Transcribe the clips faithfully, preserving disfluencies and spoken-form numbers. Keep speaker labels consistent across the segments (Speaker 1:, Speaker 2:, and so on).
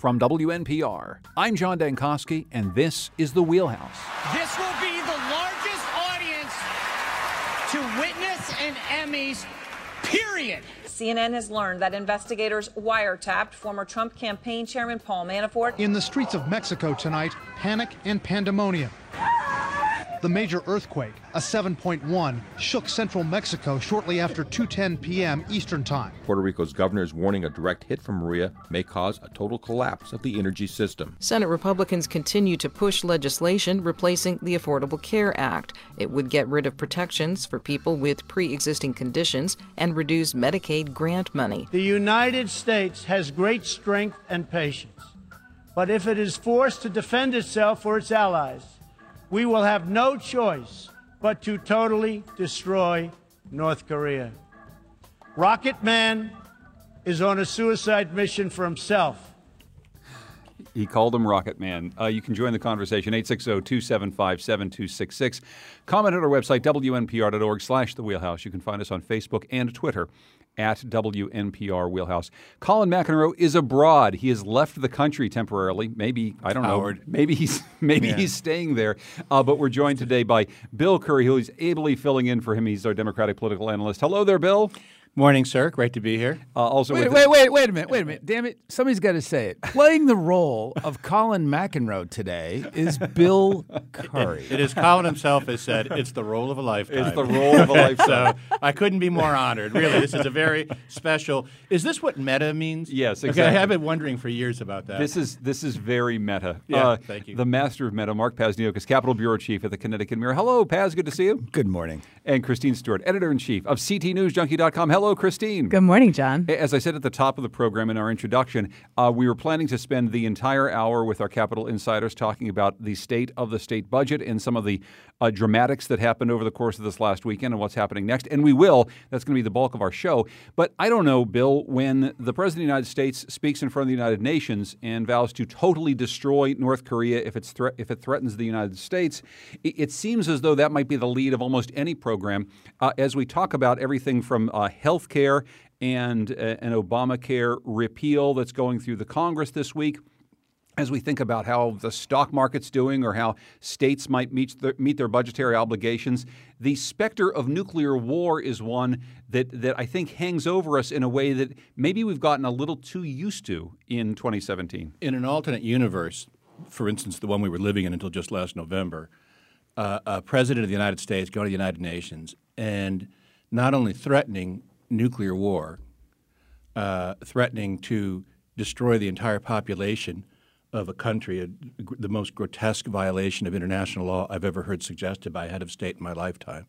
Speaker 1: from W N P R. I'm John Dankosky, and this is The Wheelhouse.
Speaker 2: This will be the largest audience to witness an Emmys, period.
Speaker 3: C N N has learned that investigators wiretapped former Trump campaign chairman Paul Manafort.
Speaker 4: In the streets of Mexico tonight, panic and pandemonium. The major earthquake, a seven point one, shook central Mexico shortly after two ten p.m. Eastern Time.
Speaker 5: Puerto Rico's governor is warning a direct hit from Maria may cause a total collapse of the energy system.
Speaker 6: Senate Republicans continue to push legislation replacing the Affordable Care Act. It would get rid of protections for people with pre-existing conditions and reduce Medicaid grant money.
Speaker 7: The United States has great strength and patience, but if it is forced to defend itself or its allies, we will have no choice but to totally destroy North Korea. Rocket Man is on a suicide mission for himself.
Speaker 1: He called him Rocket Man. Uh, you can join the conversation, eight six zero, two seven five, seven two six six. Comment at our website, W N P R dot org slash The Wheelhouse. You can find us on Facebook and Twitter at W N P R Wheelhouse. Colin McEnroe is abroad. He has left the country temporarily. Maybe, I don't
Speaker 8: Howard.
Speaker 1: know, maybe he's maybe
Speaker 8: Yeah.
Speaker 1: he's staying there. Uh, but we're joined today by Bill Curry, who is ably filling in for him. He's our Democratic political analyst. Hello there, Bill.
Speaker 8: Morning, sir. Great to be here.
Speaker 1: Uh, also
Speaker 9: Wait,
Speaker 1: with
Speaker 9: wait, wait, wait a minute, wait a minute. Damn it. Somebody's got to say it. Playing the role of Colin McEnroe today is Bill Curry.
Speaker 8: It is Colin himself has said it's the role of a lifetime.
Speaker 1: It's the role of a lifetime.
Speaker 8: So I couldn't be more honored. Really, this is a very special. Is this what meta means?
Speaker 1: Yes,
Speaker 8: Okay,
Speaker 1: exactly.
Speaker 8: I've been wondering for years about that.
Speaker 1: This is this is very meta.
Speaker 8: Yeah,
Speaker 1: uh,
Speaker 8: thank you.
Speaker 1: The master of meta, Mark Pasniokis, Capitol Bureau Chief at the Connecticut Mirror. Hello, Paz. Good to see you.
Speaker 9: Good morning.
Speaker 1: And Christine Stewart, Editor-in-Chief of C T News Junkie dot com. Hello, Christine.
Speaker 10: Good morning, John.
Speaker 1: As I said at the top of the program in our introduction, uh, we were planning to spend the entire hour with our Capitol insiders talking about the state of the state budget and some of the uh, dramatics that happened over the course of this last weekend and what's happening next. And we will. That's going to be the bulk of our show. But I don't know, Bill, when the President of the United States speaks in front of the United Nations and vows to totally destroy North Korea if, it's thre- if it threatens the United States, it, it seems as though that might be the lead of almost any program uh, as we talk about everything from uh, health care and uh, an Obamacare repeal that's going through the Congress this week, as we think about how the stock market's doing or how states might meet their, meet their budgetary obligations. The specter of nuclear war is one that, that I think hangs over us in a way that maybe we've gotten a little too used to in twenty seventeen.
Speaker 8: In an alternate universe, for instance, the one we were living in until just last November, uh, a president of the United States going to the United Nations and not only threatening nuclear war, uh, threatening to destroy the entire population of a country, a, the most grotesque violation of international law I've ever heard suggested by a head of state in my lifetime.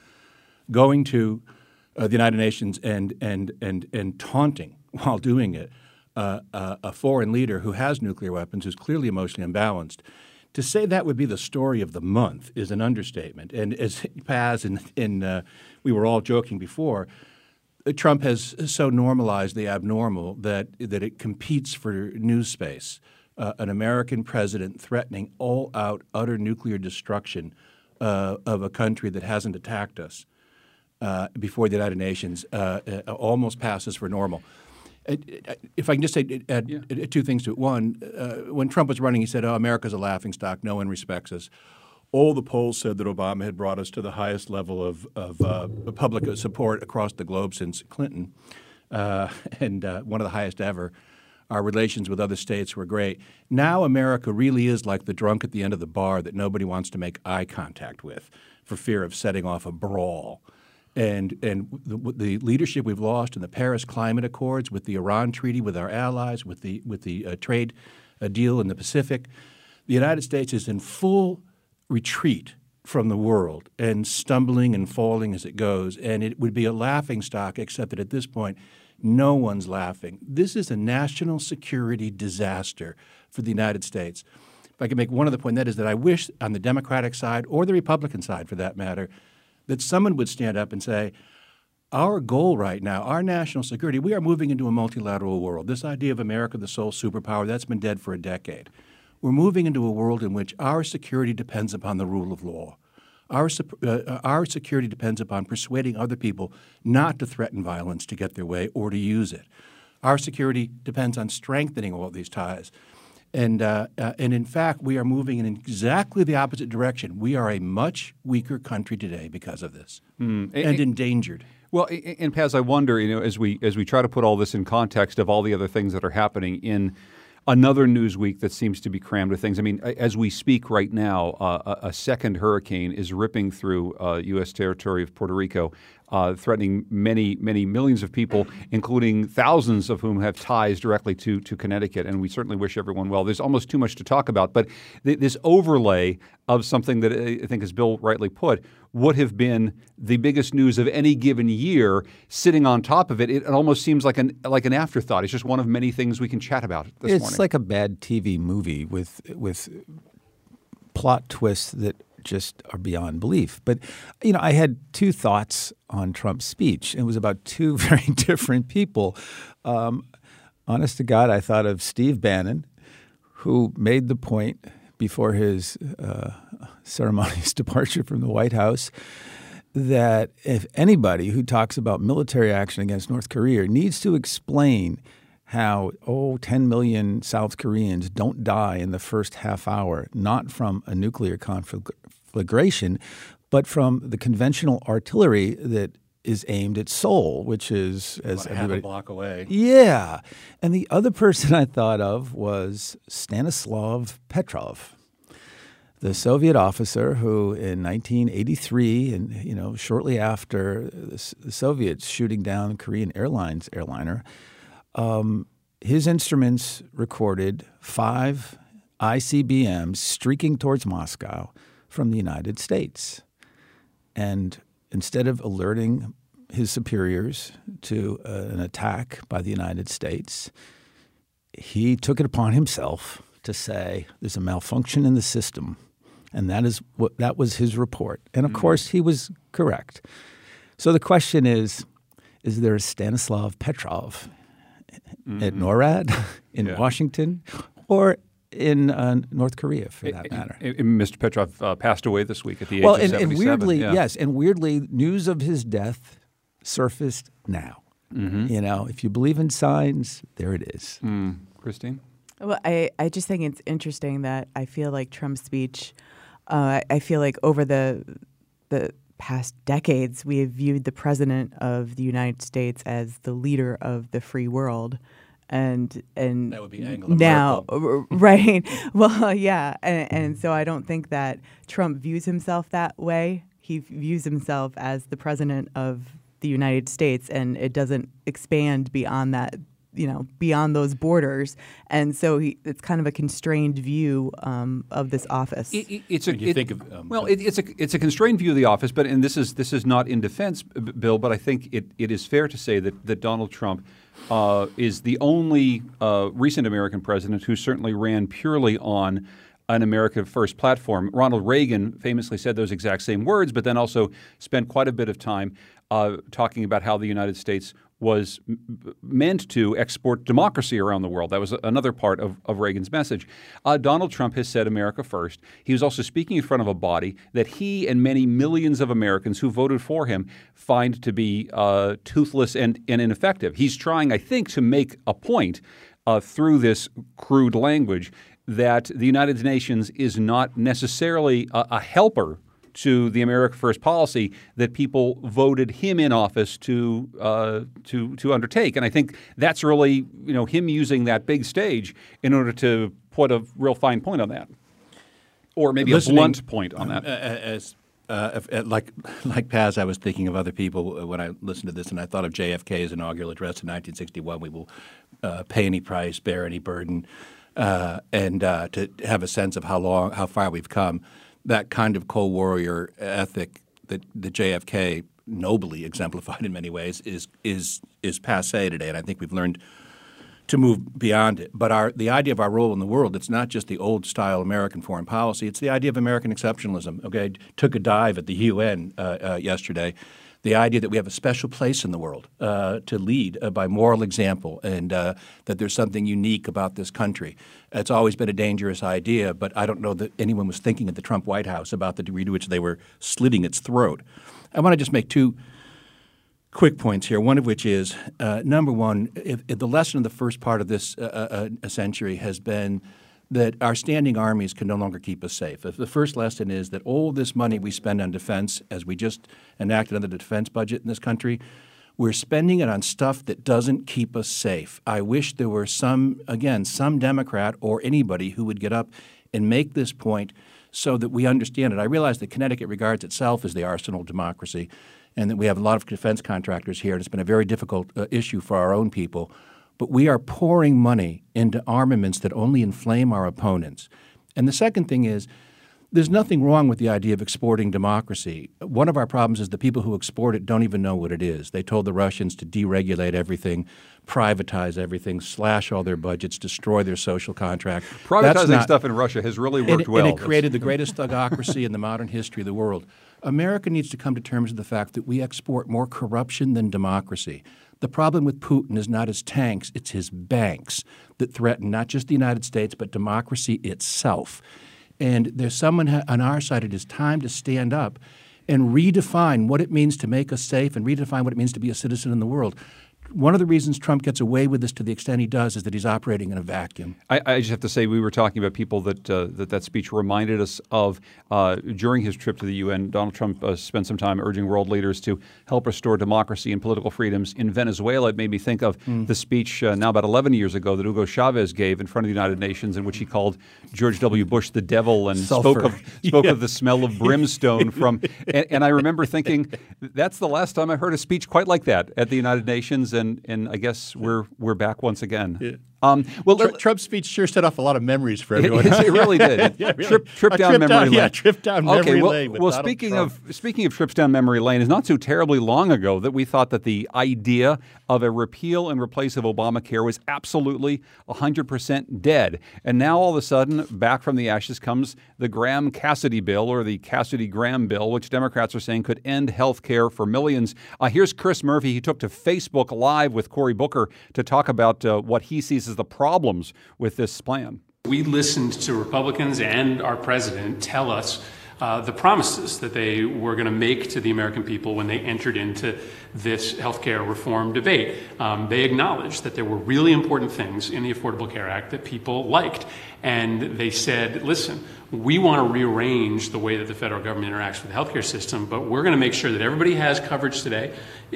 Speaker 8: Going to uh, the United Nations and and and and taunting while doing it uh, uh, a foreign leader who has nuclear weapons, who's clearly emotionally imbalanced. To say that would be the story of the month is an understatement. And as Paz and, and uh, we were all joking before, Trump has so normalized the abnormal that that it competes for news space. Uh, an American president threatening all-out, utter nuclear destruction uh, of a country that hasn't attacked us uh, before the United Nations uh, uh, almost passes for normal. Uh, if I can just say add yeah. two things to it. One, uh, when Trump was running, he said, oh, America's a laughingstock. No one respects us. All the polls said that Obama had brought us to the highest level of, of uh, public support across the globe since Clinton, uh, and uh, one of the highest ever. Our relations with other states were great. Now America really is like the drunk at the end of the bar that nobody wants to make eye contact with for fear of setting off a brawl. And and the, the leadership we've lost in the Paris Climate Accords, with the Iran treaty, with our allies, with the with the uh, trade uh, deal in the Pacific, the United States is in full retreat from the world and stumbling and falling as it goes. And it would be a laughingstock, except that at this point, no one's laughing. This is a national security disaster for the United States. If I can make one other point, that is that I wish on the Democratic side, or the Republican side for that matter, that someone would stand up and say, our goal right now, our national security, we are moving into a multilateral world. This idea of America, the sole superpower, that's been dead for a decade. We're moving into a world in which our security depends upon the rule of law. Our, uh, our security depends upon persuading other people not to threaten violence to get their way or to use it. Our security depends on strengthening all of these ties. And, uh, uh, and in fact, we are moving in exactly the opposite direction. We are a much weaker country today because of this, mm. and, and endangered.
Speaker 1: Well, and Paz, I wonder, you know, as we as we try to put all this in context of all the other things that are happening in another news week that seems to be crammed with things. I mean, as we speak right now, uh, a, a second hurricane is ripping through uh, U S territory of Puerto Rico, uh, threatening many, many millions of people, including thousands of whom have ties directly to to Connecticut. And we certainly wish everyone well. There's almost too much to talk about, but th- this overlay of something that I think, as Bill rightly put, would have been the biggest news of any given year, sitting on top of it, it almost seems like an like an afterthought. It's just one of many things we can chat about this
Speaker 9: it's
Speaker 1: morning.
Speaker 9: It's like a bad T V movie with with plot twists that just are beyond belief. But, you know, I had two thoughts on Trump's speech. It was about two very different people. Um, honest to God, I thought of Steve Bannon, who made the point before his uh, ceremonious departure from the White House that if anybody who talks about military action against North Korea needs to explain how, oh, ten million South Koreans don't die in the first half hour, not from a nuclear conflagration, but from the conventional artillery that is aimed at Seoul, which is, as
Speaker 8: about
Speaker 9: everybody,
Speaker 8: half a block away.
Speaker 9: Yeah. And the other person I thought of was Stanislav Petrov, the Soviet officer who in nineteen eighty-three, and you know, shortly after the, the Soviets shooting down the Korean Airlines airliner, um, his instruments recorded five I C B Ms streaking towards Moscow from the United States. And instead of alerting his superiors to uh, an attack by the United States, he took it upon himself to say there's a malfunction in the system. And that is what that was his report. And of mm-hmm. course, he was correct. So the question is, is there a Stanislav Petrov mm-hmm. at NORAD in yeah. Washington or in uh, North Korea, for that matter?
Speaker 1: It, it, Mister Petrov uh, passed away this week at the age
Speaker 9: well,
Speaker 1: of
Speaker 9: and,
Speaker 1: seventy-seven.
Speaker 9: and weirdly,
Speaker 1: yeah.
Speaker 9: yes, and weirdly, news of his death surfaced now. Mm-hmm. You know, if you believe in signs, there it is.
Speaker 1: Mm. Christine?
Speaker 10: Well, I, I just think it's interesting that I feel like Trump's speech, uh, I feel like over the the past decades, we have viewed the president of the United States as the leader of the free world. And and
Speaker 8: that would be Angela
Speaker 10: now,
Speaker 8: Merkel.
Speaker 10: Right? Well, yeah, and, and so I don't think that Trump views himself that way. He views himself as the president of the United States, and it doesn't expand beyond that, you know, beyond those borders. And so he, it's kind of a constrained view um, of this office.
Speaker 1: It, it, it's a
Speaker 8: you
Speaker 1: it,
Speaker 8: think of, um,
Speaker 1: well, it, it's a it's a constrained view of the office, but and this is this is not in defense, Bill, but I think it, it is fair to say that that Donald Trump uh, is the only uh, recent American president who certainly ran purely on an America First platform. Ronald Reagan famously said those exact same words, but then also spent quite a bit of time uh, talking about how the United States was m- meant to export democracy around the world. That was another part of, of Reagan's message. Uh, Donald Trump has said America first. He was also speaking in front of a body that he and many millions of Americans who voted for him find to be uh, toothless and, and ineffective. He's trying, I think, to make a point uh, through this crude language that the United Nations is not necessarily a, a helper to the America First policy that people voted him in office to uh, to to undertake. And I think that's really, you know, him using that big stage in order to put a real fine point on that, or maybe Listening, a blunt point on that.
Speaker 8: As uh, if, like like Paz, I was thinking of other people when I listened to this, and I thought of J F K's inaugural address in nineteen sixty-one. We will uh, pay any price, bear any burden. Uh, and uh, to have a sense of how long, how far we've come, that kind of Cold Warrior ethic that the J F K nobly exemplified in many ways is is is passé today, and I think we've learned to move beyond it. But our the idea of our role in the world, it's not just the old style American foreign policy; it's the idea of American exceptionalism. Okay, I took a dive at the U N uh, uh, yesterday. The idea that we have a special place in the world uh, to lead uh, by moral example, and uh, that there's something unique about this country. It's always been a dangerous idea, but I don't know that anyone was thinking at the Trump White House about the degree to which they were slitting its throat. I want to just make two quick points here, one of which is, uh, number one, if, if the lesson of the first part of this uh, uh, century has been that our standing armies can no longer keep us safe. If the first lesson is that all this money we spend on defense, as we just enacted under the defense budget in this country, we're spending it on stuff that doesn't keep us safe. I wish there were some, again, some Democrat or anybody who would get up and make this point so that we understand it. I realize that Connecticut regards itself as the arsenal of democracy, and that we have a lot of defense contractors here, and it's been a very difficult uh, issue for our own people. But we are pouring money into armaments that only inflame our opponents. And the second thing is, there's nothing wrong with the idea of exporting democracy. One of our problems is the people who export it don't even know what it is. They told the Russians to deregulate everything, privatize everything, slash all their budgets, destroy their social contract.
Speaker 1: Privatizing
Speaker 8: not,
Speaker 1: stuff in Russia has really worked
Speaker 8: and,
Speaker 1: well.
Speaker 8: And it created the greatest thugocracy in the modern history of the world. America needs to come to terms with the fact that we export more corruption than democracy. The problem with Putin is not his tanks, it's his banks that threaten not just the United States but democracy itself. And there's someone on our side. It is time to stand up and redefine what it means to make us safe and redefine what it means to be a citizen in the world. One of the reasons Trump gets away with this to the extent he does is that he's operating in a vacuum.
Speaker 1: I, I just have to say, we were talking about people that uh, that, that speech reminded us of uh, during his trip to the U N. Donald Trump uh, spent some time urging world leaders to help restore democracy and political freedoms in Venezuela. It made me think of mm. the speech uh, now about eleven years ago that Hugo Chavez gave in front of the United Nations, in which he called George W. Bush the devil and
Speaker 8: Sulfur.
Speaker 1: spoke of spoke
Speaker 8: yeah.
Speaker 1: of the smell of brimstone from. And, and I remember thinking, that's the last time I heard a speech quite like that at the United Nations, and and I guess we're we're back once again.
Speaker 8: Yeah.
Speaker 1: Um, well,
Speaker 8: Tr- Trump's speech sure set off a lot of memories for everyone.
Speaker 1: It, it really did.
Speaker 8: yeah, really.
Speaker 1: Trip, trip down
Speaker 8: trip
Speaker 1: memory
Speaker 8: down,
Speaker 1: lane.
Speaker 8: Yeah, trip down memory
Speaker 1: okay, well,
Speaker 8: lane. With
Speaker 1: well,
Speaker 8: Donald
Speaker 1: speaking
Speaker 8: Trump.
Speaker 1: of speaking of trips down memory lane, it's not so terribly long ago that we thought that the idea of a repeal and replace of Obamacare was absolutely one hundred percent dead. And now all of a sudden, back from the ashes comes the Graham-Cassidy bill, or the Cassidy-Graham bill, which Democrats are saying could end health care for millions. Uh, here's Chris Murphy. He took to Facebook Live with Cory Booker to talk about uh, what he sees as the problems with this plan.
Speaker 11: We listened to Republicans and our president tell us uh, the promises that they were going to make to the American people when they entered into this healthcare reform debate. Um, they acknowledged that there were really important things in the Affordable Care Act that people liked. And they said, listen, we want to rearrange the way that the federal government interacts with the healthcare system, but we're going to make sure that everybody has coverage today,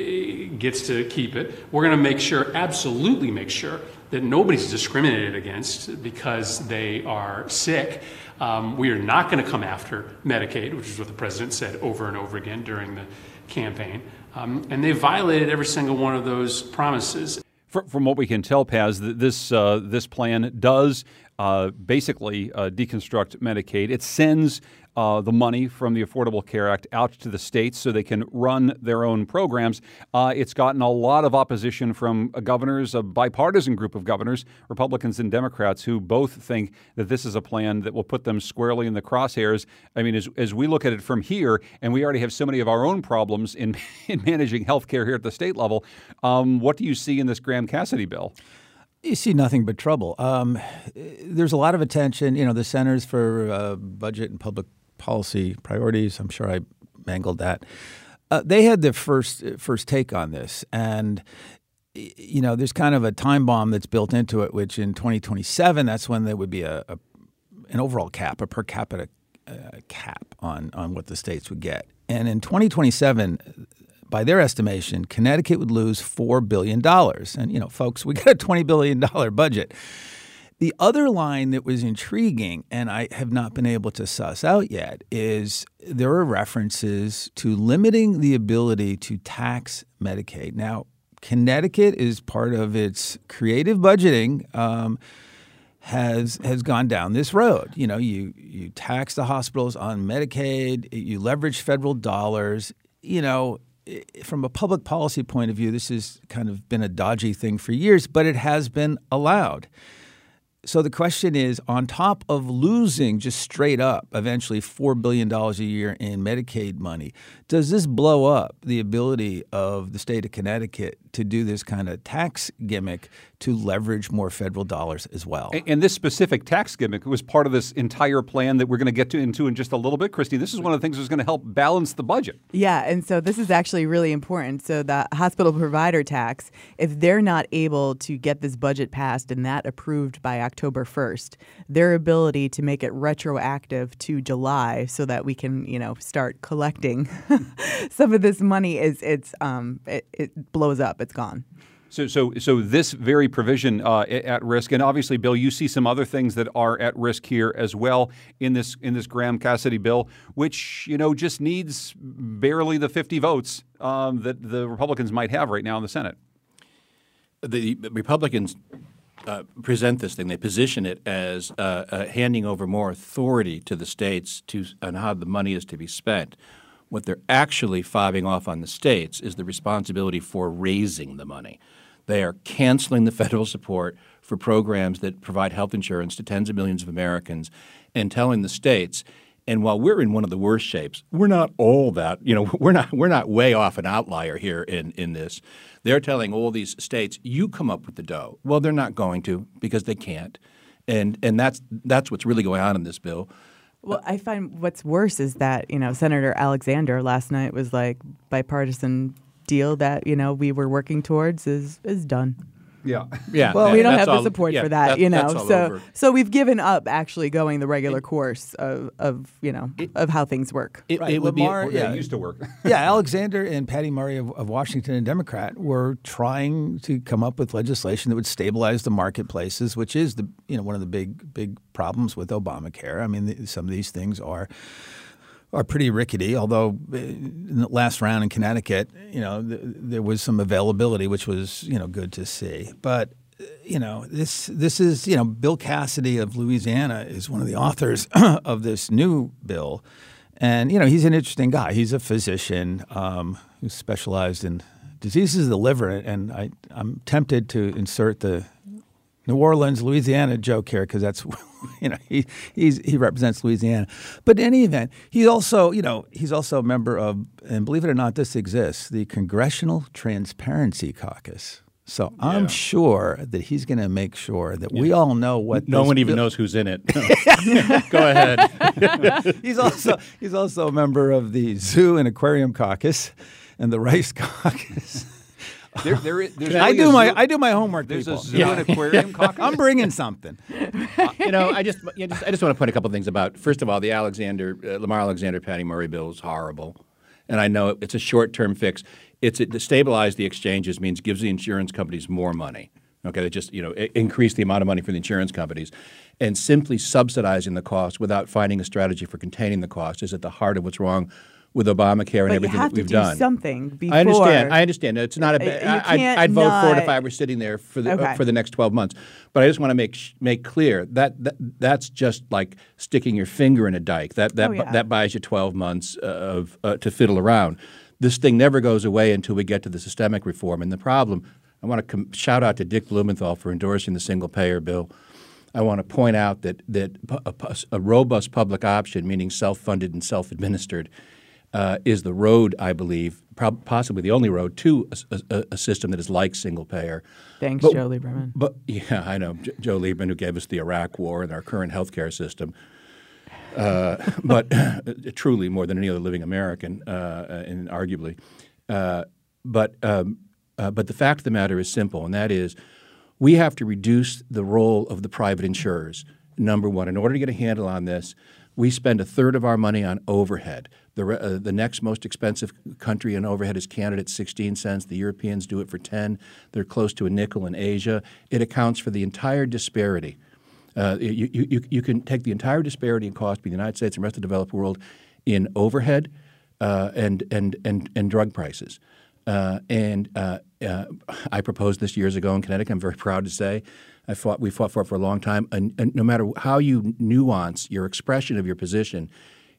Speaker 11: gets to keep it. We're going to make sure, absolutely make sure, that nobody's discriminated against because they are sick. Um, we are not going to come after Medicaid, which is what the president said over and over again during the campaign. Um, and they violated every single one of those promises.
Speaker 1: From what we can tell, Paz, this uh, this plan does uh, basically uh, deconstruct Medicaid. It sends uh, the money from the Affordable Care Act out to the states so they can run their own programs. Uh, it's gotten a lot of opposition from governors, a bipartisan group of governors, Republicans and Democrats, who both think that this is a plan that will put them squarely in the crosshairs. I mean, as, as we look at it from here, and we already have so many of our own problems in, in managing health care here at the state level, um, what do you see in this Graham-Cassidy bill?
Speaker 9: You see nothing but trouble. Um, there's a lot of attention. You know, the Centers for uh, Budget and Public Policy Priorities, I'm sure I mangled that. Uh, they had the first first take on this. And, you know, there's kind of a time bomb that's built into it, which in twenty twenty-seven, that's when there would be a, a an overall cap, a per capita uh, cap on, on what the states would get. And in twenty twenty-seven, by their estimation, Connecticut would lose four billion dollars. And, you know, folks, we got a twenty billion dollars budget. The other line that was intriguing, and I have not been able to suss out yet, is there are references to limiting the ability to tax Medicaid. Now, Connecticut, is part of its creative budgeting, um, has has gone down this road. You know, you, you tax the hospitals on Medicaid, you leverage federal dollars. You know, from a public policy point of view, this has kind of been a dodgy thing for years, but it has been allowed. So the question is, on top of losing just straight up eventually four billion dollars a year in Medicaid money, does this blow up the ability of the state of Connecticut to do this kind of tax gimmick to leverage more federal dollars as well?
Speaker 1: And, and this specific tax gimmick was part of this entire plan that we're going to get to into in just a little bit. Christine, this is one of the things that's going to help balance the budget.
Speaker 10: Yeah, and so this is actually really important. So the hospital provider tax, if they're not able to get this budget passed and that approved by October first, their ability to make it retroactive to July so that we can, you know, start collecting some of this money is it's um it, it blows up. It's gone.
Speaker 1: So, so, so this very provision uh, at risk, and obviously, Bill, you see some other things that are at risk here as well in this in this Graham-Cassidy bill, which you know just needs barely the fifty votes um, that the Republicans might have right now in the Senate.
Speaker 8: The Republicans uh, present this thing; they position it as uh, uh, handing over more authority to the states to on how the money is to be spent. What they're actually fobbing off on the states is the responsibility for raising the money. They are canceling the federal support for programs that provide health insurance to tens of millions of Americans and telling the states, and while we're in one of the worst shapes, we're not all that, you know, we're not we're not way off an outlier here in, in this. They're telling all these states, you come up with the dough. Well, they're not going to because they can't. And and that's that's what's really going on in this bill.
Speaker 10: Well, I find what's worse is that, you know, Senator Alexander last night was like bipartisan deal that, you know, we were working towards is is done.
Speaker 1: Yeah.
Speaker 8: Yeah.
Speaker 10: Well, we don't have
Speaker 8: all,
Speaker 10: the support
Speaker 8: yeah,
Speaker 10: for that,
Speaker 8: that,
Speaker 10: you know. So
Speaker 8: over.
Speaker 10: so we've given up actually going the regular course of, of you know,
Speaker 8: it,
Speaker 10: of how things work.
Speaker 8: It,
Speaker 9: right.
Speaker 8: it would
Speaker 9: Lamar,
Speaker 8: be
Speaker 1: yeah,
Speaker 9: yeah,
Speaker 1: it used to work.
Speaker 9: yeah, Alexander and Patty Murray of, of Washington and Democrat were trying to come up with legislation that would stabilize the marketplaces, which is the you know one of the big big problems with Obamacare. I mean, the, some of these things are are pretty rickety, although in the last round in Connecticut, you know, th- there was some availability, which was, you know, good to see. But, you know, this this is, you know, Bill Cassidy of Louisiana is one of the authors of this new bill. And, you know, he's an interesting guy. He's a physician um, who specialized in diseases of the liver. And I, I'm tempted to insert the New Orleans, Louisiana joke here because that's, you know, he he's, he represents Louisiana. But in any event, he's also, you know, he's also a member of, and believe it or not, this exists, the Congressional Transparency Caucus. So yeah. I'm sure that he's going to make sure that yeah. we all know what.
Speaker 8: No one even
Speaker 9: bill-
Speaker 8: knows who's in it. Go ahead.
Speaker 9: he's also he's also a member of the Zoo and Aquarium Caucus and the Rice Caucus.
Speaker 1: There, there is, there's
Speaker 9: I
Speaker 1: really
Speaker 9: do my
Speaker 1: zoo,
Speaker 9: I do my homework.
Speaker 1: There's
Speaker 9: people.
Speaker 1: a zoo yeah. and aquarium caucus.
Speaker 9: I'm bringing something.
Speaker 8: Uh, you know, I just, I just I just want to point a couple things about. First of all, the Alexander uh, Lamar Alexander Patty Murray bill is horrible, and I know it's a short-term fix. It's it, to stabilize the exchanges means gives the insurance companies more money. Okay, they just you know increase the amount of money for the insurance companies, and simply subsidizing the cost without finding a strategy for containing the cost is at the heart of what's wrong with Obamacare and
Speaker 10: but
Speaker 8: everything
Speaker 10: you have
Speaker 8: that we've
Speaker 10: to do
Speaker 8: done.
Speaker 10: Something before.
Speaker 8: I understand. I understand. It's not a. Ba- I, I'd, I'd vote
Speaker 10: not...
Speaker 8: for it if I were sitting there for the
Speaker 10: okay.
Speaker 8: uh, for the next twelve months. But I just want to make sh- make clear that, that that's just like sticking your finger in a dike. That that
Speaker 10: oh, yeah.
Speaker 8: that buys you twelve months of uh, to fiddle around. This thing never goes away until we get to the systemic reform. And the problem, I want to com- shout out to Dick Blumenthal for endorsing the single payer bill. I want to point out that that a, a robust public option, meaning self-funded and self-administered, Uh, is the road, I believe, prob- possibly the only road to a, a, a system that is like single payer.
Speaker 10: Thanks,
Speaker 8: but,
Speaker 10: Joe Lieberman.
Speaker 8: But yeah, I know J- Joe Lieberman, who gave us the Iraq War and our current healthcare system. Uh, but uh, truly, more than any other living American, uh, and arguably. Uh, but um, uh, but the fact of the matter is simple, and that is, we have to reduce the role of the private insurers. Number one, in order to get a handle on this, we spend a third of our money on overhead. The, uh, the next most expensive country in overhead is Canada at sixteen cents. The Europeans do it for ten. They're close to a nickel in Asia. It accounts for the entire disparity. Uh, you, you, you can take the entire disparity in cost between the United States and the rest of the developed world in overhead uh, and, and, and, and drug prices. Uh, and uh, uh, I proposed this years ago in Connecticut. I'm very proud to say I fought. We fought for it for a long time. And, and no matter how you nuance your expression of your position,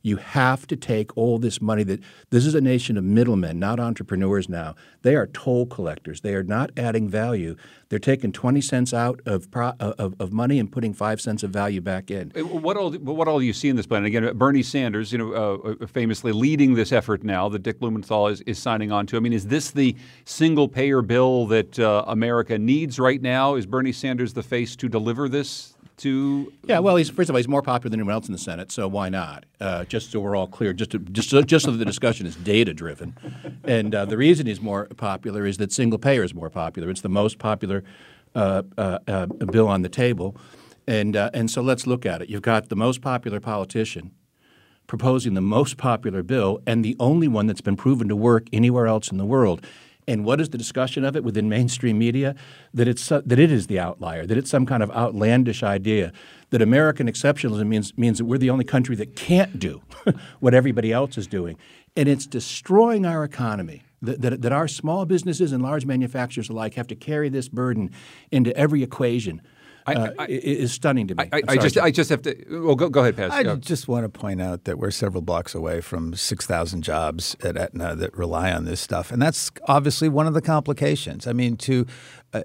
Speaker 8: You have to take all this money that this is a nation of middlemen, not entrepreneurs now. They are toll collectors. They are not adding value. They're taking twenty cents out of pro, of, of money and putting five cents of value back in.
Speaker 1: What all what all do you see in this plan? And again, Bernie Sanders, you know, uh, famously leading this effort now that Dick Blumenthal is, is signing on to. I mean, is this the single payer bill that uh, America needs right now? Is Bernie Sanders the face to deliver this? To
Speaker 8: yeah, well, he's first of all, he's more popular than anyone else in the Senate, so why not? Uh, just so we're all clear, just to, just so, just so that the discussion is data driven, and uh, the reason he's more popular is that single payer is more popular. It's the most popular uh, uh, uh, bill on the table, and uh, and so let's look at it. You've got the most popular politician proposing the most popular bill, and the only one that's been proven to work anywhere else in the world. And what is the discussion of it within mainstream media? That it's uh, that it is the outlier, that it's some kind of outlandish idea, that American exceptionalism means means that we're the only country that can't do what everybody else is doing. And it's destroying our economy, that, that, that our small businesses and large manufacturers alike have to carry this burden into every equation.
Speaker 1: I,
Speaker 8: uh,
Speaker 1: I,
Speaker 8: is stunning to me.
Speaker 1: I, I, I just, I just have to. Well, go, go ahead, Paz.
Speaker 9: I
Speaker 1: go.
Speaker 9: just want to point out that we're several blocks away from six thousand jobs at Aetna that rely on this stuff, and that's obviously one of the complications. I mean, to uh,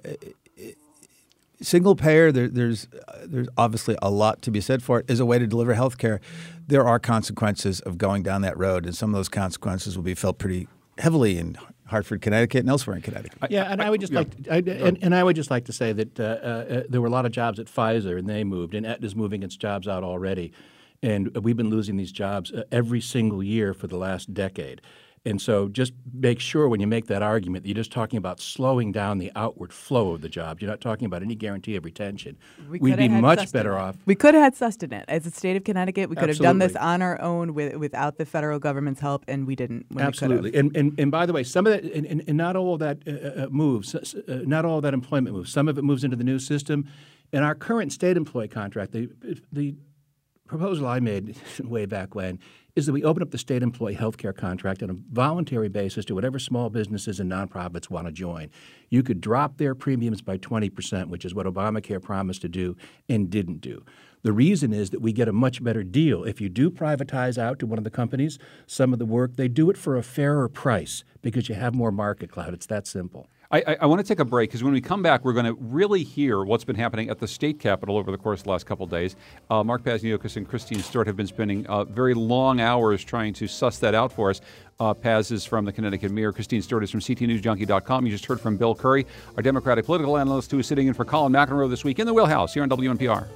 Speaker 9: single payer, there, there's uh, there's obviously a lot to be said for it as a way to deliver health care. There are consequences of going down that road, and some of those consequences will be felt pretty heavily in Hartford, Connecticut, and elsewhere in Connecticut.
Speaker 8: Yeah, and I, I would just yeah. like, to, I, and, and I would just like to say that uh, uh, there were a lot of jobs at Pfizer, and they moved, and Aetna's moving its jobs out already, and we've been losing these jobs uh, every single year for the last decade. And so just make sure when you make that argument that you're just talking about slowing down the outward flow of the jobs. You're not talking about any guarantee of retention.
Speaker 10: We
Speaker 8: We'd be much
Speaker 10: sustenance.
Speaker 8: better off.
Speaker 10: We could have had sustenance. As a state of Connecticut, we could
Speaker 8: Absolutely.
Speaker 10: have done this on our own with, without the federal government's help, and we didn't. When
Speaker 8: Absolutely.
Speaker 10: We
Speaker 8: and, and and by the way, some of that, and, and, and not all of that uh, moves, uh, not all of that employment moves. Some of it moves into the new system. In our current state employee contract, the the proposal I made way back when is that we open up the state employee health care contract on a voluntary basis to whatever small businesses and nonprofits want to join. You could drop their premiums by twenty percent, which is what Obamacare promised to do and didn't do. The reason is that we get a much better deal. If you do privatize out to one of the companies some of the work, they do it for a fairer price because you have more market clout. It's that simple.
Speaker 1: I, I, I want to take a break because when we come back, we're going to really hear what's been happening at the state capitol over the course of the last couple of days. Uh, Mark Pazniokas and Christine Stewart have been spending uh, very long hours trying to suss that out for us. Uh, Paz is from the Connecticut Mirror. Christine Stewart is from C T News Junkie dot com. You just heard from Bill Curry, our Democratic political analyst, who is sitting in for Colin McEnroe this week in the Wheelhouse here on W N P R.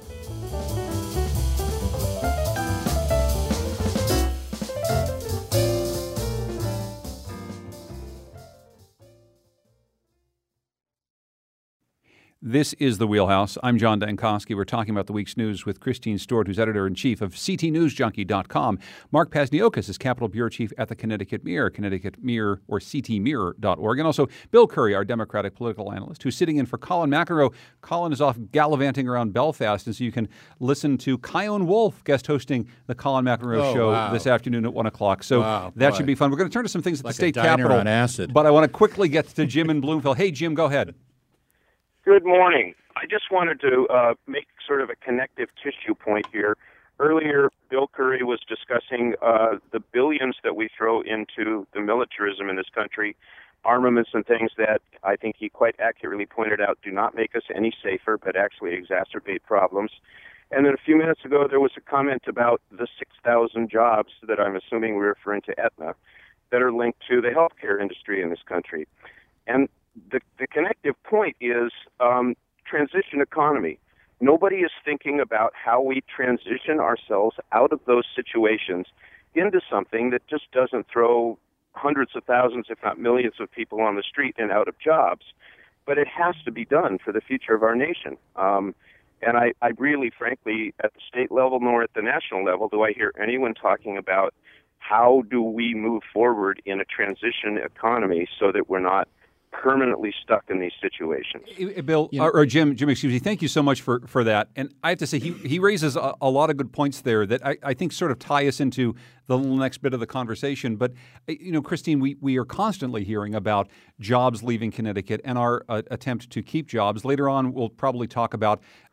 Speaker 1: This is The Wheelhouse. I'm John Dankosky. We're talking about the week's news with Christine Stewart, who's editor-in-chief of C T News Junkie dot com. Mark Pazniokas is Capitol Bureau Chief at the Connecticut Mirror, Connecticut Mirror or C T Mirror dot org. And also Bill Curry, our Democratic political analyst, who's sitting in for Colin McEnroe. Colin is off gallivanting around Belfast, and so you can listen to Kyone Wolf guest hosting the Colin McEnroe
Speaker 8: oh,
Speaker 1: show
Speaker 8: wow.
Speaker 1: this afternoon at one o'clock. So
Speaker 8: wow,
Speaker 1: that
Speaker 8: boy.
Speaker 1: should be fun. We're going to turn to some things at
Speaker 8: like
Speaker 1: the state
Speaker 8: a diner
Speaker 1: capitol.
Speaker 8: on acid.
Speaker 1: But I want to quickly get to Jim in Bloomfield. Hey, Jim, go ahead.
Speaker 12: Good morning. I just wanted to uh, make sort of a connective tissue point here. Earlier, Bill Curry was discussing uh, the billions that we throw into the militarism in this country, armaments and things that I think he quite accurately pointed out do not make us any safer, but actually exacerbate problems. And then a few minutes ago, there was a comment about the six thousand jobs that I'm assuming we're referring to Aetna that are linked to the healthcare industry in this country. And the, the connective point is um, transition economy. Nobody is thinking about how we transition ourselves out of those situations into something that just doesn't throw hundreds of thousands, if not millions of people on the street and out of jobs. But it has to be done for the future of our nation. Um, and I, I really, frankly, at the state level nor at the national level, do I hear anyone talking about how do we move forward in a transition economy so that we're not permanently stuck in these situations.
Speaker 1: Bill, you know, or, or Jim, Jim, excuse me, thank you so much for, for that. And I have to say, he, he raises a, a lot of good points there that I, I think sort of tie us into the next bit of the conversation. But, you know, Christine, we, we are constantly hearing about jobs leaving Connecticut and our uh, attempt to keep jobs. Later on, we'll probably talk about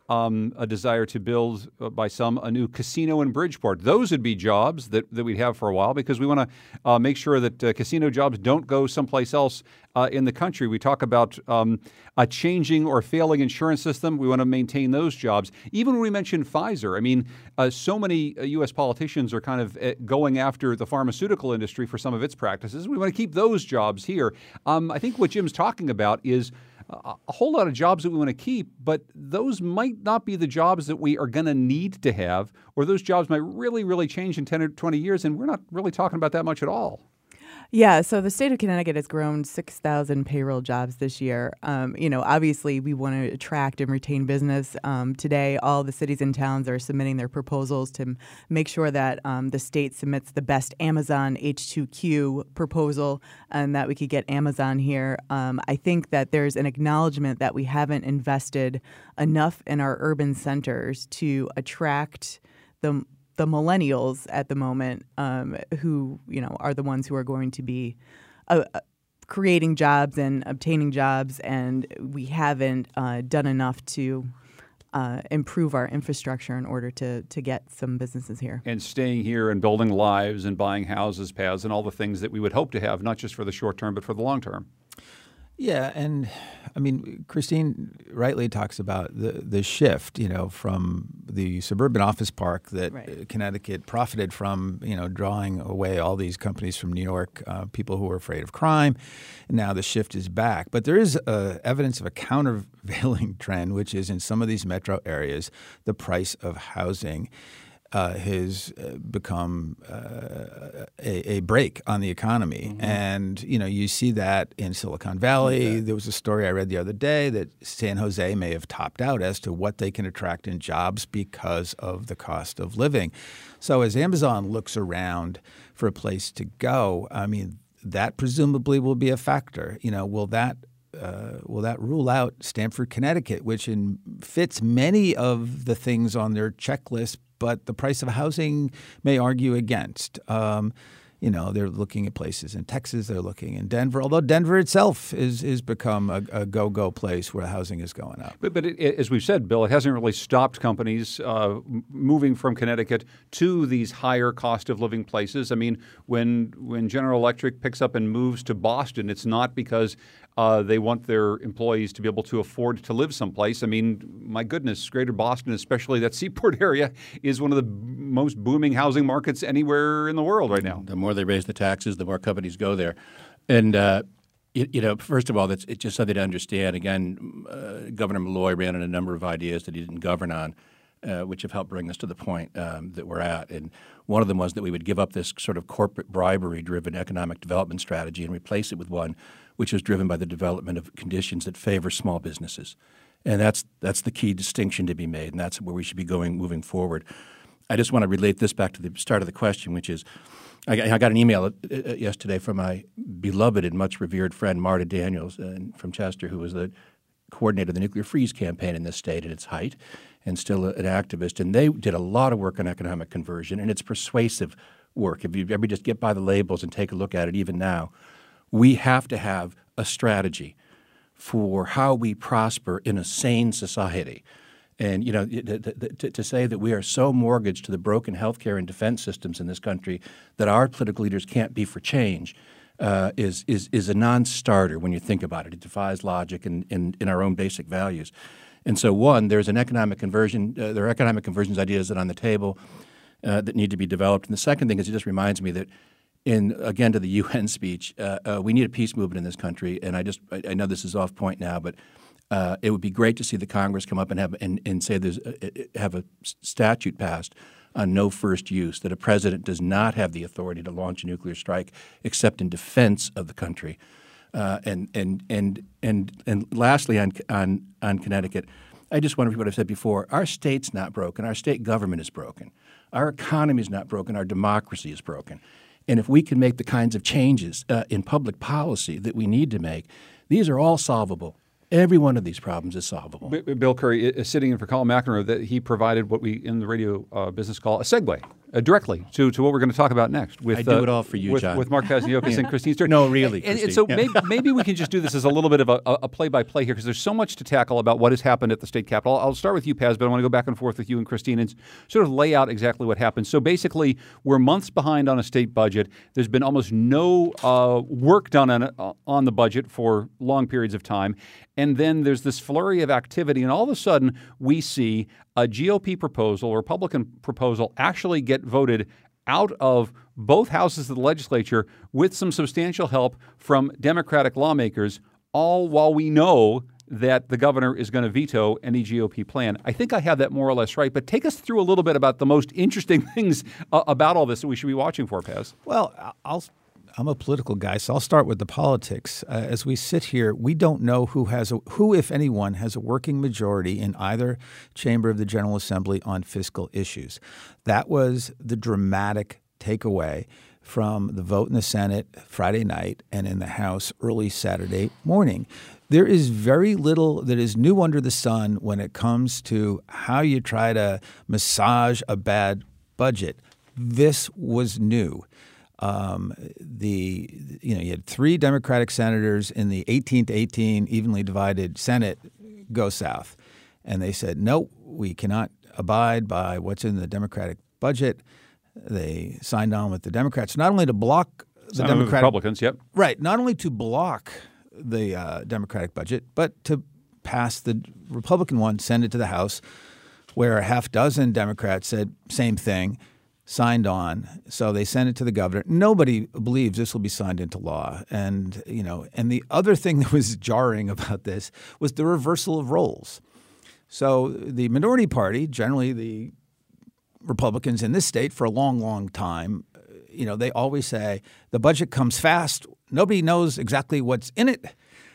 Speaker 1: um, a desire to build, uh, by some, a new casino in Bridgeport. Those would be jobs that, that we'd have for a while because we want to uh, make sure that uh, casino jobs don't go someplace else uh, in the country. We talk about um, a changing or failing insurance system. We want to maintain those jobs. Even when we mention Pfizer, I mean, uh, so many uh, U S politicians are kind of uh, going after the pharmaceutical industry for some of its practices. We want to keep those jobs here. Um, I think what Jim's talking about is a whole lot of jobs that we want to keep, but those might not be the jobs that we are going to need to have, or those jobs might really, really change in ten or twenty years, and we're not really talking about that much at all.
Speaker 10: Yeah, so the state of Connecticut has grown six thousand payroll jobs this year. Um, you know, obviously, we want to attract and retain business. Um, today, all the cities and towns are submitting their proposals to m- make sure that um, the state submits the best Amazon H two Q proposal and that we could get Amazon here. Um, I think that there's an acknowledgement that we haven't invested enough in our urban centers to attract the the millennials at the moment, um, who, you know, are the ones who are going to be uh, creating jobs and obtaining jobs, and we haven't uh, done enough to uh, improve our infrastructure in order to to get some businesses here.
Speaker 1: And staying here and building lives and buying houses, paths, and all the things that we would hope to have, not just for the short term, but for the long term.
Speaker 9: Yeah, and I mean, Christine rightly talks about the the shift, you know, from the suburban office park that right. Connecticut profited from, you know, drawing away all these companies from New York, uh, people who were afraid of crime. And now the shift is back. But there is uh, evidence of a countervailing trend, which is in some of these metro areas, the price of housing Uh, has uh, become uh, a, a brake on the economy. Mm-hmm. And, you know, you see that in Silicon Valley. Okay. There was a story I read the other day that San Jose may have topped out as to what they can attract in jobs because of the cost of living. So as Amazon looks around for a place to go, I mean, that presumably will be a factor. You know, will that Uh, will that rule out Stamford, Connecticut, which in, fits many of the things on their checklist, but the price of housing may argue against? Um, you know, they're looking at places in Texas, they're looking in Denver, although Denver itself is is become a, a go-go place where housing is going up.
Speaker 1: But, but it, it, as we've said, Bill, it hasn't really stopped companies uh, moving from Connecticut to these higher cost of living places. I mean, when when General Electric picks up and moves to Boston, it's not because Uh, they want their employees to be able to afford to live someplace. I mean, my goodness, Greater Boston, especially that seaport area, is one of the most booming housing markets anywhere in the world right now.
Speaker 8: The more they raise the taxes, the more companies go there. And, uh, you, you know, first of all, that's it's just something to understand. Again, uh, Governor Malloy ran on a number of ideas that he didn't govern on, uh, which have helped bring us to the point um, that we're at. And one of them was that we would give up this sort of corporate bribery-driven economic development strategy and replace it with one which is driven by the development of conditions that favor small businesses. And that's that's the key distinction to be made, and that's where we should be going moving forward. I just want to relate this back to the start of the question, which is I, I got an email yesterday from my beloved and much revered friend Marta Daniels uh, from Chester, who was the coordinator of the nuclear freeze campaign in this state at its height and still an activist. And they did a lot of work on economic conversion, and it's persuasive work. If you ever just get by the labels and take a look at it even now, we have to have a strategy for how we prosper in a sane society. And, you know, to, to say that we are so mortgaged to the broken healthcare and defense systems in this country that our political leaders can't be for change uh, is, is, is a non-starter when you think about it. It defies logic and in, in our own basic values. And so, one, there's an economic conversion. Uh, there are economic conversions ideas that are on the table uh, that need to be developed. And the second thing is it just reminds me that in, again, to the U N speech, uh, uh, we need a peace movement in this country. And I just I, I know this is off point now, but uh, it would be great to see the Congress come up and have and, and say there's a, have a statute passed on no first use, that a president does not have the authority to launch a nuclear strike except in defense of the country. Uh, and and and and and lastly, on on on Connecticut, I just want to repeat what I've said before. Our state's not broken. Our state government is broken. Our economy is not broken. Our democracy is broken. And if we can make the kinds of changes uh, in public policy that we need to make, these are all solvable. Every one of these problems is solvable.
Speaker 1: Bill Curry is sitting in for Colin McEnroe. That he provided what we in the radio uh, business call a segue. uh, directly to, to what we're going to talk about next. With,
Speaker 8: I do
Speaker 1: uh,
Speaker 8: it all for you,
Speaker 1: with,
Speaker 8: John.
Speaker 1: With Mark Pazniokas
Speaker 8: Yeah.
Speaker 1: and Christine Stewart.
Speaker 8: No, really,
Speaker 1: And, and
Speaker 8: Christine.
Speaker 1: so
Speaker 8: Yeah.
Speaker 1: maybe, maybe we can just do this as a little bit of a, a play-by-play here because there's so much to tackle about what has happened at the state capitol. I'll start with you, Paz, but I want to go back and forth with you and Christine and sort of lay out exactly what happened. So basically, we're months behind on a state budget. There's been almost no uh, work done on, uh, on the budget for long periods of time. And then there's this flurry of activity, and all of a sudden we see a G O P proposal, a Republican proposal, actually get voted out of both houses of the legislature with some substantial help from Democratic lawmakers, all while we know that the governor is going to veto any G O P plan. I think I have that more or less right, but take us through a little bit about the most interesting things uh, about all this that we should be watching for, Paz.
Speaker 9: Well, I'll I'm a political guy, so I'll start with the politics. Uh, as we sit here, we don't know who has a, who, if anyone, has a working majority in either chamber of the General Assembly on fiscal issues. That was the dramatic takeaway from the vote in the Senate Friday night and in the House early Saturday morning. There is very little that is new under the sun when it comes to how you try to massage a bad budget. This was new. Um, the you know you had three Democratic senators in the eighteen to eighteen evenly divided Senate go south, and they said no, we cannot abide by what's in the Democratic budget. They signed on with the Democrats not only to block the
Speaker 1: Some
Speaker 9: Democratic
Speaker 1: Republicans, yep,
Speaker 9: right, not only to block the uh, Democratic budget, but to pass the Republican one, send it to the House, where a half dozen Democrats said same thing. Signed on, so they sent it to the governor. Nobody believes this will be signed into law. And you know, and the other thing that was jarring about this was the reversal of roles. So the minority party, generally the Republicans in this state for a long, long time, you know, they always say the budget comes fast. Nobody knows exactly what's in it.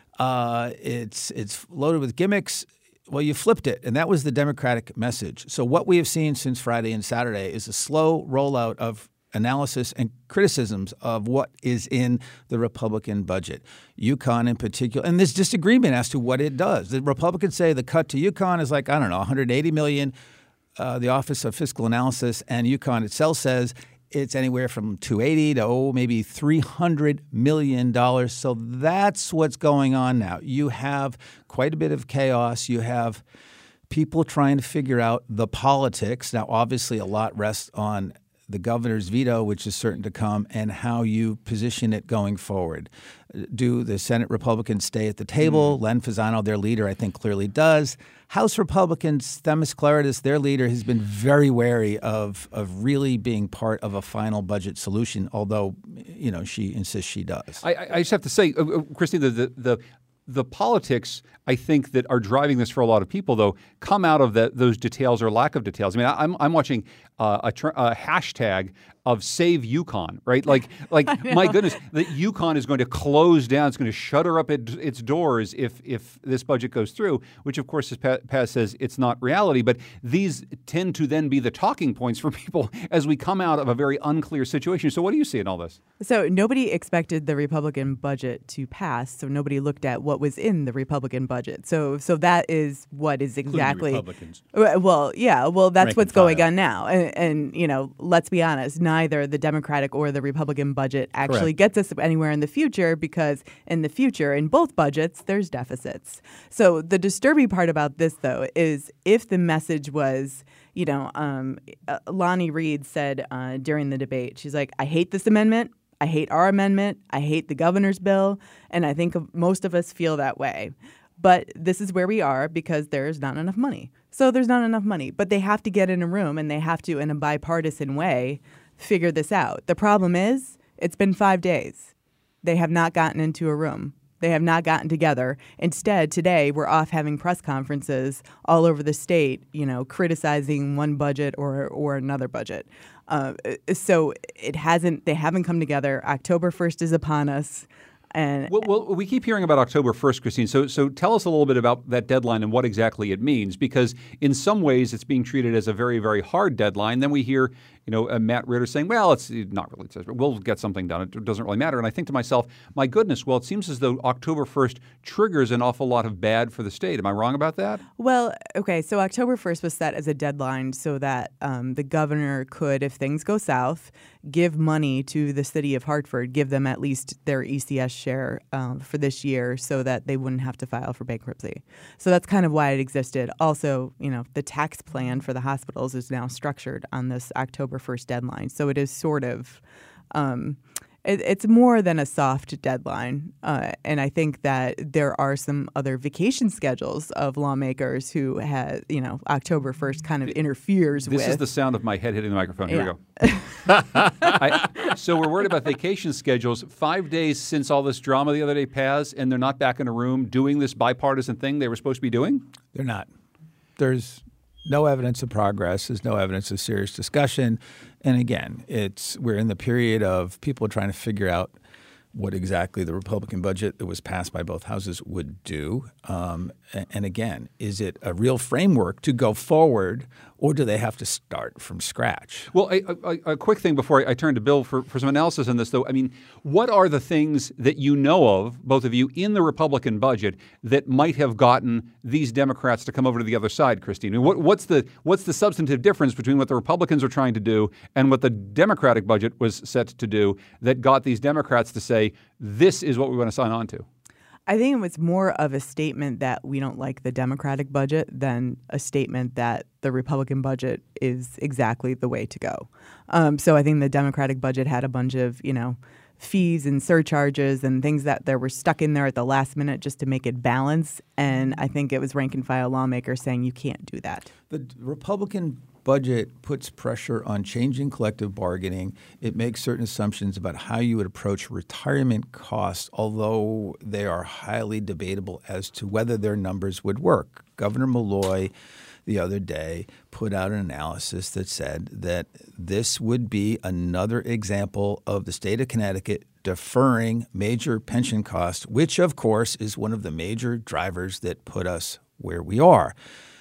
Speaker 9: Uh, it's it's loaded with gimmicks. Well, you flipped it, and that was the Democratic message. So what we have seen since Friday and Saturday is a slow rollout of analysis and criticisms of what is in the Republican budget. UConn in particular, and there's disagreement as to what it does. The Republicans say the cut to UConn is like, I don't know, one hundred eighty million dollars. Uh, the Office of Fiscal Analysis and UConn itself says it's anywhere from two hundred eighty to oh, maybe three hundred million dollars. So that's what's going on now. You have quite a bit of chaos. You have people trying to figure out the politics. Now, obviously, a lot rests on the governor's veto, which is certain to come, and how you position it going forward. Do the Senate Republicans stay at the table? Mm. Len Fasano, their leader, I think clearly does. House Republicans, Themis Klarides, their leader, has been very wary of of really being part of a final budget solution, although, you know, she insists she does.
Speaker 1: I, I just have to say, uh, Christine, the, the, the The politics, I think, that are driving this for a lot of people, though, come out of the, those details or lack of details. I mean, I'm I'm watching uh, a, tr- a hashtag of Save UConn, right? Like, like my goodness, that UConn is going to close down. It's going to shutter up it, its doors if if this budget goes through. Which, of course, as Paz says, it's not reality. But these tend to then be the talking points for people as we come out of a very unclear situation. So, what do you see in all this?
Speaker 10: So nobody expected the Republican budget to pass. So nobody looked at what was in the Republican budget. So so that is what is exactly
Speaker 8: Republicans.
Speaker 10: Well, yeah. Well, that's
Speaker 8: Rank
Speaker 10: what's
Speaker 8: and
Speaker 10: going
Speaker 8: file.
Speaker 10: on now. And, and you know, let's be honest. Neither the Democratic or the Republican budget actually
Speaker 8: Correct.
Speaker 10: gets us anywhere in the future, because in the future, in both budgets, there's deficits. So the disturbing part about this, though, is if the message was, you know, um, uh, Lonnie Reed said uh, during the debate, she's like, I hate this amendment. I hate our amendment. I hate the governor's bill. And I think most of us feel that way. But this is where we are because there's not enough money. So there's not enough money. But they have to get in a room and they have to, in a bipartisan way, figure this out. The problem is it's been five days. They have not gotten into a room. They have not gotten together. Instead, today, we're off having press conferences all over the state, you know, criticizing one budget or or another budget. Uh, so it hasn't, they haven't come together. October first is upon us. And
Speaker 1: well, well, we keep hearing about October first, Christine. So, so tell us a little bit about that deadline and what exactly it means, because in some ways it's being treated as a very, very hard deadline. Then we hear you know, uh, Matt Ritter saying, well, it's not really, but we'll get something done. It doesn't really matter. And I think to myself, my goodness, well, it seems as though October first triggers an awful lot of bad for the state. Am I wrong about that?
Speaker 10: Well, okay, so October first was set as a deadline so that um, the governor could, if things go south, give money to the city of Hartford, give them at least their E C S share um, for this year so that they wouldn't have to file for bankruptcy. So that's kind of why it existed. Also, you know, the tax plan for the hospitals is now structured on this October first deadline. So it is sort of, um, it, it's more than a soft deadline. Uh, and I think that there are some other vacation schedules of lawmakers who had, you know, October first kind of interferes
Speaker 1: this
Speaker 10: with.
Speaker 1: This is the sound of my head hitting the microphone. Here
Speaker 10: yeah.
Speaker 1: we go. I, so we're worried about vacation schedules. Five days since all this drama the other day passed, and they're not back in a room doing this bipartisan thing they were supposed to be doing?
Speaker 9: They're not. There's no evidence of progress. There's no evidence of serious discussion. And again, it's we're in the period of people trying to figure out what exactly the Republican budget that was passed by both houses would do. Um, and again, is it a real framework to go forward, or do they have to start from scratch?
Speaker 1: Well, a, a, a quick thing before I turn to Bill for, for some analysis on this, though. I mean, what are the things that you know of, both of you, in the Republican budget that might have gotten these Democrats to come over to the other side, Christine? I mean, what, what's the what's the substantive difference between what the Republicans are trying to do and what the Democratic budget was set to do that got these Democrats to say, this is what we want to sign on to?
Speaker 10: I think it was more of a statement that we don't like the Democratic budget than a statement that the Republican budget is exactly the way to go. Um, so I think the Democratic budget had a bunch of, you know, fees and surcharges and things that there were stuck in there at the last minute just to make it balance. And I think it was rank and file lawmakers saying you can't do that.
Speaker 9: The Republican budget puts pressure on changing collective bargaining. It makes certain assumptions about how you would approach retirement costs, although they are highly debatable as to whether their numbers would work. Governor Malloy the other day put out an analysis that said that this would be another example of the state of Connecticut deferring major pension costs, which, of course, is one of the major drivers that put us where we are.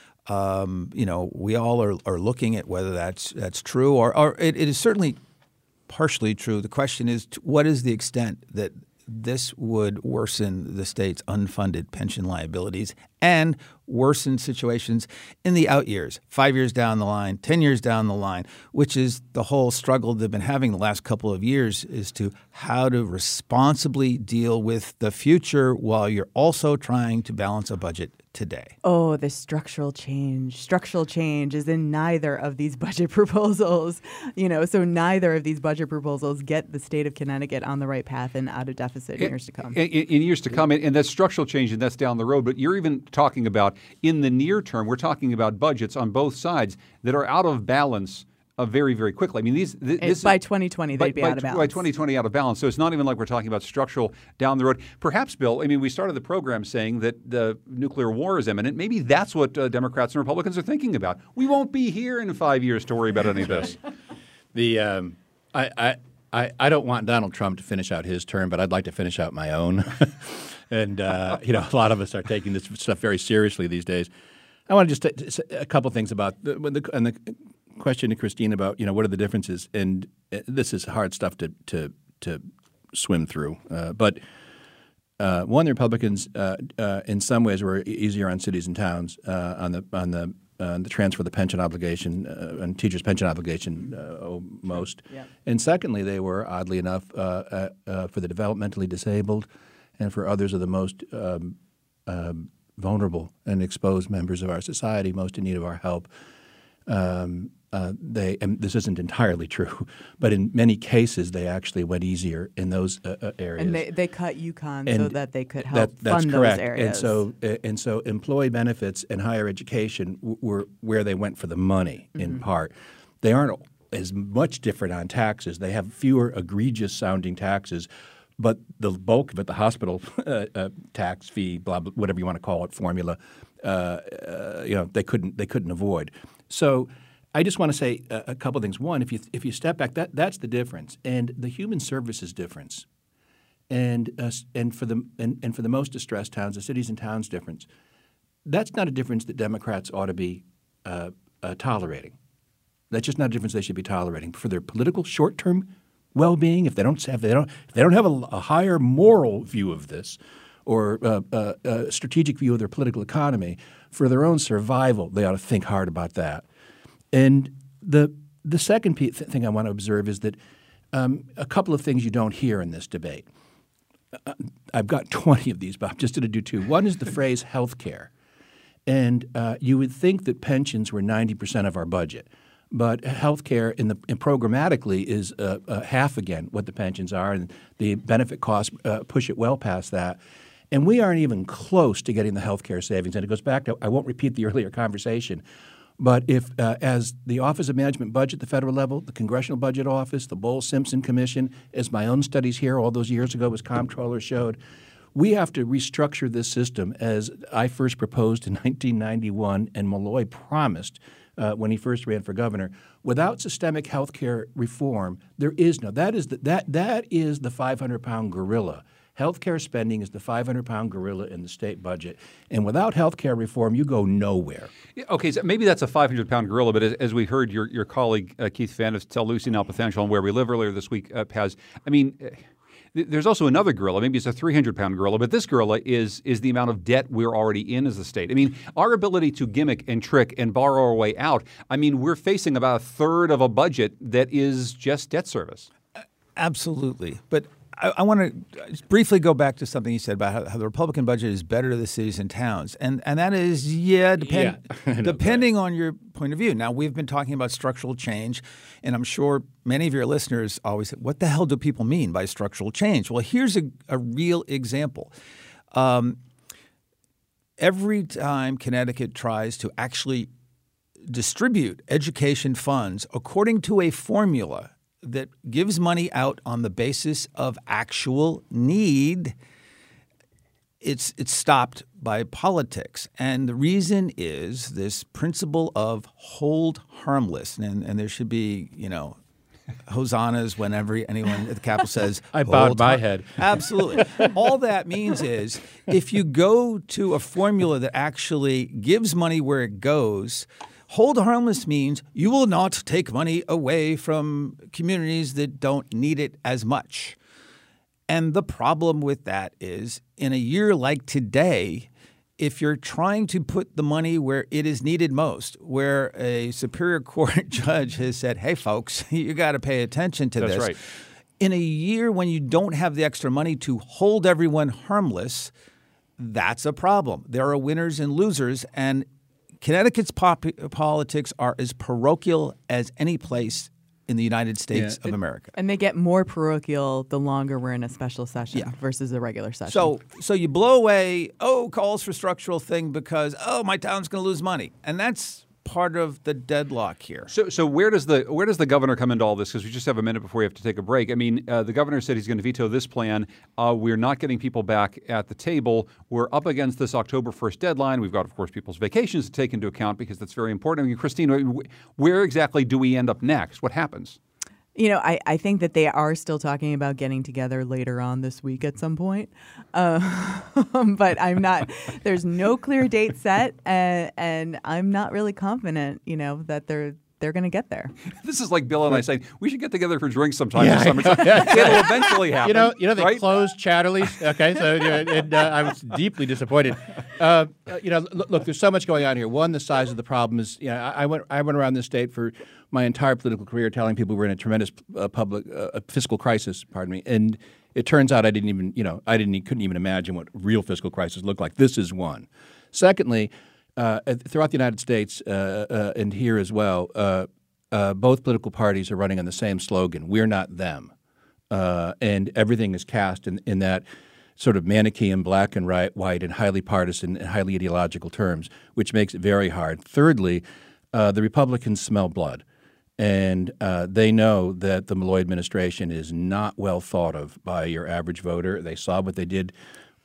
Speaker 9: Um, you know, we all are, are looking at whether that's that's true, or, or it, it is certainly partially true. The question is, what is the extent that this would worsen the state's unfunded pension liabilities and worsen situations in the out years, five years down the line, ten years down the line, which is the whole struggle they've been having the last couple of years, is to how to responsibly deal with the future while you're also trying to balance a budget today.
Speaker 10: Oh, the structural change. Structural change is in neither of these budget proposals. You know, so neither of these budget proposals get the state of Connecticut on the right path and out of deficit in, in years to come.
Speaker 1: In, in years to come, and, and that's structural change, and that's down the road. But you're even talking about in the near term, we're talking about budgets on both sides that are out of balance Uh, very, very quickly. I mean, these th- this
Speaker 10: by twenty twenty they'd
Speaker 1: by,
Speaker 10: be
Speaker 1: by,
Speaker 10: out of balance.
Speaker 1: By twenty twenty, out of balance. So it's not even like we're talking about structural down the road. Perhaps, Bill, I mean, we started the program saying that the nuclear war is imminent. Maybe that's what uh, Democrats and Republicans are thinking about. We won't be here in five years to worry about any of this.
Speaker 8: the um, I, I I I don't want Donald Trump to finish out his term, but I'd like to finish out my own. and uh, you know, a lot of us are taking this stuff very seriously these days. I want to just t- say a couple things about the, the and the. question to Christine about, you know, what are the differences? And uh, this is hard stuff to to, to swim through. Uh, but uh, one, the Republicans uh, uh, in some ways were easier on cities and towns uh, on the on the uh, the transfer of the pension obligation uh, and teachers' pension obligation uh, most. Yeah. And secondly, they were oddly enough uh, uh, uh, for the developmentally disabled and for others of the most um, um, vulnerable and exposed members of our society, most in need of our help. Um, uh, they and this isn't entirely true, but in many cases they actually went easier in those uh, uh, areas.
Speaker 10: And they, they cut UConn
Speaker 8: and
Speaker 10: so that they could help
Speaker 8: that, that's
Speaker 10: fund
Speaker 8: correct.
Speaker 10: those areas.
Speaker 8: And so, uh, and so, employee benefits and higher education w- were where they went for the money. In
Speaker 10: Mm-hmm.
Speaker 8: part, they aren't as much different on taxes. They have fewer egregious sounding taxes. But the bulk of it, the hospital uh, uh, tax fee, blah, blah, whatever you want to call it, formula, uh, uh, you know, they couldn't they couldn't avoid. So I just want to say a, a couple of things. One, if you if you step back, that that's the difference, and the human services difference, and uh, and for the and, and for the most distressed towns, the cities and towns difference. That's not a difference that Democrats ought to be uh, uh, tolerating. That's just not a difference they should be tolerating. For their political short-term well-being, if they don't have, they don't, if they don't have a, a higher moral view of this or uh, uh, a strategic view of their political economy, for their own survival, they ought to think hard about that. And the the second th- thing I want to observe is that um, a couple of things you don't hear in this debate. Uh, I've got twenty of these, but I'm just going to do two. One is the phrase health care. And uh, you would think that pensions were ninety percent of our budget. But health care in the, in programmatically is uh, uh, half again what the pensions are, and the benefit costs uh, push it well past that. And we aren't even close to getting the health care savings. And it goes back to – I won't repeat the earlier conversation. But if uh, as the Office of Management Budget at the federal level, the Congressional Budget Office, the Bowles-Simpson Commission, as my own studies here all those years ago as comptroller showed, we have to restructure this system as I first proposed in nineteen ninety-one and Malloy promised uh, when he first ran for governor. Without systemic health care reform, there is no – that is the, that that is the five hundred pound gorilla. Healthcare spending is the five hundred pound gorilla in the state budget. And without healthcare reform, you go nowhere.
Speaker 1: Yeah, okay, so maybe that's a five hundred pound gorilla, but as, as we heard your your colleague uh, Keith Fannis tell Lucy Nalpathanchel on Where We Live earlier this week, uh, Paz, I mean, uh, th- there's also another gorilla. Maybe it's a three hundred pound gorilla, but this gorilla is is the amount of debt we're already in as a state. I mean, our ability to gimmick and trick and borrow our way out, I mean, we're facing about a third of a budget that is just debt service.
Speaker 9: Uh, absolutely. But I, I want to briefly go back to something you said about how, how the Republican budget is better to the cities and towns. And and that is, yeah, depend,
Speaker 8: yeah
Speaker 9: depending on your point of view. Now, we've been talking about structural change, and I'm sure many of your listeners always say, what the hell do people mean by structural change? Well, here's a, a real example. Um, every time Connecticut tries to actually distribute education funds according to a formula that gives money out on the basis of actual need, it's it's stopped by politics. And the reason is this principle of hold harmless. And, and there should be, you know, hosannas whenever anyone at the Capitol says,
Speaker 8: I bowed my head.
Speaker 9: Absolutely. All that means is if you go to a formula that actually gives money where it goes, hold harmless means you will not take money away from communities that don't need it as much. And the problem with that is in a year like today, if you're trying to put the money where it is needed most, where a Superior Court judge has said, hey, folks, you got to pay attention to
Speaker 1: That's
Speaker 9: this.
Speaker 1: right.
Speaker 9: In a year when you don't have the extra money to hold everyone harmless, that's a problem. There are winners and losers, and Connecticut's pop- politics are as parochial as any place in the United States
Speaker 8: Yeah.
Speaker 9: of America.
Speaker 10: And they get more parochial the longer we're in a special session
Speaker 9: Yeah.
Speaker 10: versus a regular session.
Speaker 9: So so you blow away, oh, calls for structural thing because, oh, my town's going to lose money. And that's part of the deadlock here.
Speaker 1: So, so where does the where does the governor come into all this? Because we just have a minute before we have to take a break. I mean, uh, the governor said he's going to veto this plan. Uh, we're not getting people back at the table. We're up against this October first deadline. We've got, of course, people's vacations to take into account because that's very important. I mean, Christine, where exactly do we end up next? What happens?
Speaker 10: You know, I, I think that they are still talking about getting together later on this week at some point. Uh, but I'm not, there's no clear date set, and, and I'm not really confident, you know, that they're they're going to get there.
Speaker 1: This is like Bill and I saying, we should get together for drinks sometime
Speaker 8: Yeah,
Speaker 1: this summer. It'll eventually happen.
Speaker 8: You know, you know they
Speaker 1: right?
Speaker 8: closed Chatterley's. Okay, so uh, and, uh, I was deeply disappointed. Uh, uh, you know, look, look, there's so much going on here. One, the size of the problem is. You know, I, I went I went around this state for my entire political career, telling people we're in a tremendous uh, public uh, fiscal crisis. Pardon me, and it turns out I didn't even you know I didn't couldn't even imagine what real fiscal crisis looked like. This is one. Secondly, uh, throughout the United States uh, uh, and here as well. Uh, Uh, both political parties are running on the same slogan, we're not them. Uh, and everything is cast in, in that sort of Manichaean black and right, white and highly partisan and highly ideological terms, which makes it very hard. Thirdly, uh, the Republicans smell blood. And uh, they know that the Malloy administration is not well thought of by your average voter. They saw what they did.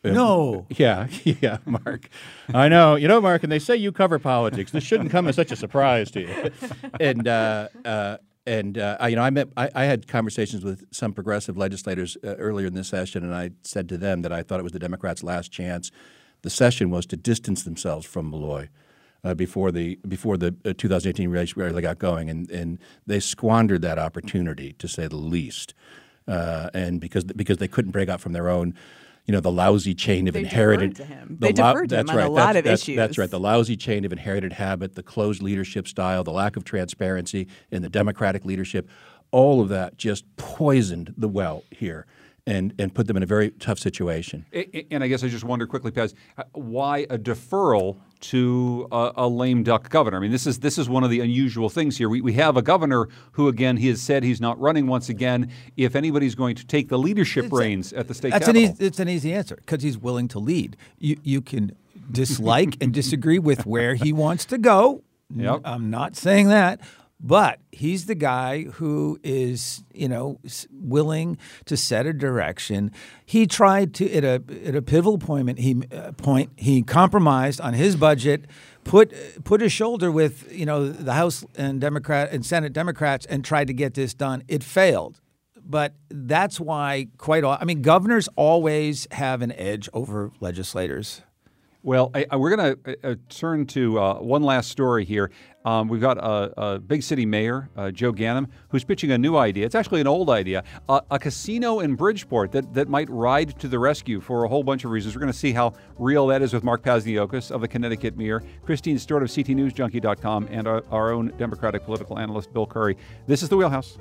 Speaker 9: No.
Speaker 8: Yeah, yeah, Mark. I know. You know, Mark, and they say you cover politics. This shouldn't come as such a surprise to you. And, uh, uh, and uh, I, you know, I, met, I, I had conversations with some progressive legislators uh, earlier in this session, and I said to them that I thought it was the Democrats' last chance. The session was to distance themselves from Malloy. uh, before the before the uh, two thousand eighteen race really got going, and, and they squandered that opportunity, to say the least. Uh, and because because they couldn't break out from their own, you know, the lousy chain of
Speaker 10: they
Speaker 8: inherited.
Speaker 10: Deferred to him.
Speaker 8: The
Speaker 10: they
Speaker 8: lo-
Speaker 10: deferred to
Speaker 8: that's
Speaker 10: him
Speaker 8: right.
Speaker 10: on a
Speaker 8: that's,
Speaker 10: lot of
Speaker 8: that's,
Speaker 10: issues.
Speaker 8: That's right. The lousy chain of inherited habit, the closed leadership style, the lack of transparency in the Democratic leadership, all of that just poisoned the well here. And, and put them in a very tough situation.
Speaker 1: And I guess I just wonder quickly, Paz, why a deferral to a, a lame duck governor? I mean, this is this is one of the unusual things here. We we have a governor who, again, he has said he's not running once again. If anybody's going to take the leadership
Speaker 9: It's
Speaker 1: reins
Speaker 9: a,
Speaker 1: at the state
Speaker 9: that's
Speaker 1: capitol.
Speaker 9: An easy, it's an easy answer, because he's willing to lead. You you can dislike and disagree with where he wants to go.
Speaker 1: Yep.
Speaker 9: I'm not saying that. But he's the guy who is, you know, willing to set a direction. He tried to at a at a pivotal point. He uh, point he compromised on his budget, put put his shoulder with, you know, the House and Democrat and Senate Democrats, and tried to get this done. It failed. But that's why quite I mean, governors always have an edge over legislators.
Speaker 1: Well, I, I, we're going to uh, turn to uh, one last story here. Um, we've got a, a big city mayor, uh, Joe Ganim, who's pitching a new idea. It's actually an old idea, uh, a casino in Bridgeport that, that might ride to the rescue for a whole bunch of reasons. We're going to see how real that is with Mark Pasniokis of the Connecticut Mirror, Christine Stewart of C T News Junkie dot com, and our, our own Democratic political analyst, Bill Curry. This is The Wheelhouse.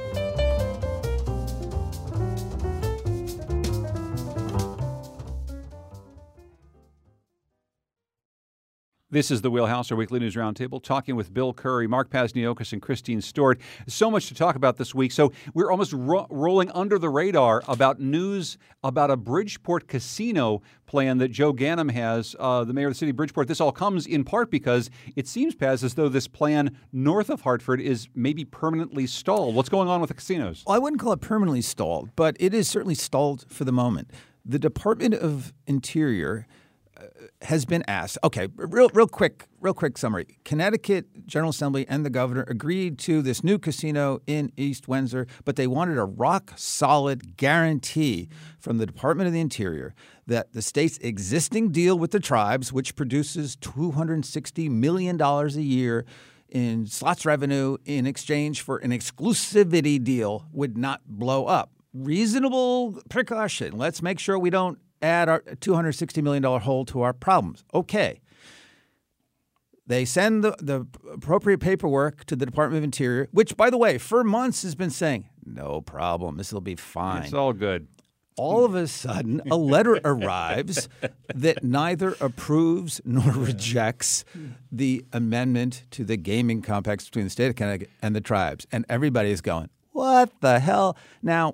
Speaker 1: This is The Wheelhouse, our weekly news roundtable, talking with Bill Curry, Mark Pasniokis, and Christine Stewart. So much to talk about this week. So we're almost ro- rolling under the radar about news about a Bridgeport casino plan that Joe Ganim has, uh, the mayor of the city of Bridgeport. This all comes in part because it seems, Paz, as though this plan north of Hartford is maybe permanently stalled. What's going on with the casinos?
Speaker 9: Well, I wouldn't call it permanently stalled, but it is certainly stalled for the moment. The Department of Interior has been asked. Okay, real, real quick, real quick summary. Connecticut General Assembly and the governor agreed to this new casino in East Windsor, but they wanted a rock-solid guarantee from the Department of the Interior that the state's existing deal with the tribes, which produces two hundred sixty million dollars a year in slots revenue in exchange for an exclusivity deal, would not blow up. Reasonable precaution. Let's make sure we don't add our two hundred sixty million dollars hole to our problems. Okay. They send the, the appropriate paperwork to the Department of Interior, which, by the way, for months has been saying, no problem, this will be fine.
Speaker 1: It's all good.
Speaker 9: All of a sudden, a letter arrives that neither approves nor rejects the amendment to the gaming compacts between the state of Connecticut and the tribes. And everybody is going, what the hell? Now,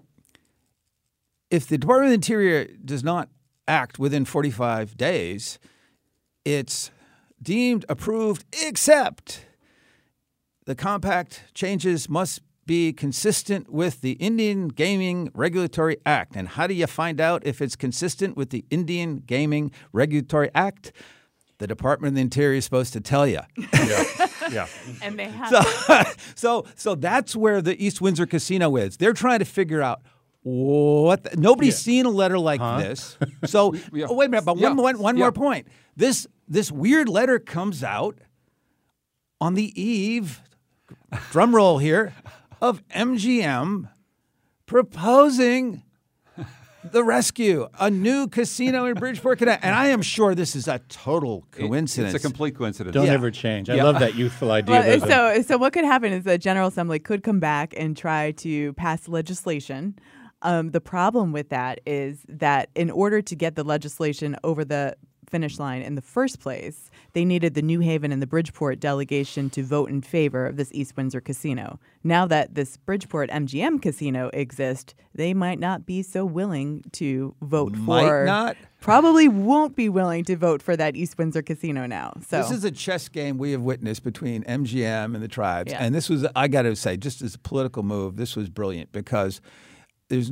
Speaker 9: if the Department of the Interior does not act within forty-five days, it's deemed approved, except the compact changes must be consistent with the Indian Gaming Regulatory Act. And how do you find out if it's consistent with the Indian Gaming Regulatory Act? The Department of the Interior is supposed to tell you.
Speaker 1: Yeah. Yeah.
Speaker 10: And they have.
Speaker 9: So, so, so that's where the East Windsor Casino is. They're trying to figure out what the, nobody's yeah. seen a letter like huh? this. So yeah. oh, wait a minute, but yeah. one, one, one yeah. more point. This this weird letter comes out on the eve, drum roll here, of M G M proposing the rescue, a new casino in Bridgeport, Connecticut. And I am sure this is a total coincidence.
Speaker 1: It's a complete coincidence.
Speaker 8: Don't
Speaker 9: yeah.
Speaker 8: ever change. I
Speaker 9: yeah.
Speaker 8: love that youthful idea.
Speaker 10: Well, so, so what could happen is the General Assembly could come back and try to pass legislation. Um, the problem with that is that in order to get the legislation over the finish line in the first place, they needed the New Haven and the Bridgeport delegation to vote in favor of this East Windsor casino. Now that this Bridgeport M G M casino exists, they might not be so willing to vote
Speaker 9: might
Speaker 10: for.
Speaker 9: Might not.
Speaker 10: Probably won't be willing to vote for that East Windsor casino now. So
Speaker 9: this is a chess game we have witnessed between M G M and the tribes.
Speaker 10: Yeah.
Speaker 9: And this was, I got to say, just as a political move, this was brilliant because there's